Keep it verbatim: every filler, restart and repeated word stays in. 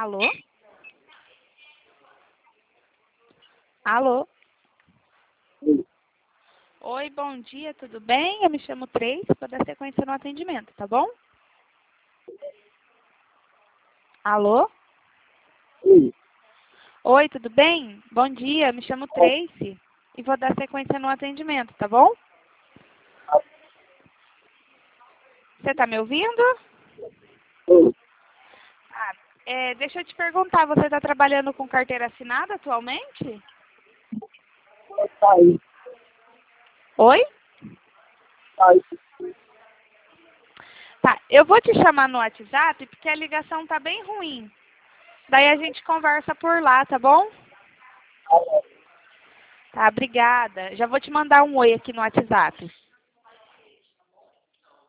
Alô? Alô? Oi, bom dia, tudo bem? Eu me chamo Tracy, vou dar sequência no atendimento, tá bom? Alô? Oi. Oi, tudo bem? Bom dia, eu me chamo Tracy e vou dar sequência no atendimento, tá bom? Você tá me ouvindo? Oi. Ah, é, deixa eu te perguntar, você está trabalhando com carteira assinada atualmente? Tá aí. Oi? Tá aí. Tá, eu vou te chamar no WhatsApp porque a ligação tá bem ruim. Daí a gente conversa por lá, tá bom? Tá, obrigada. Já vou te mandar um oi aqui no WhatsApp.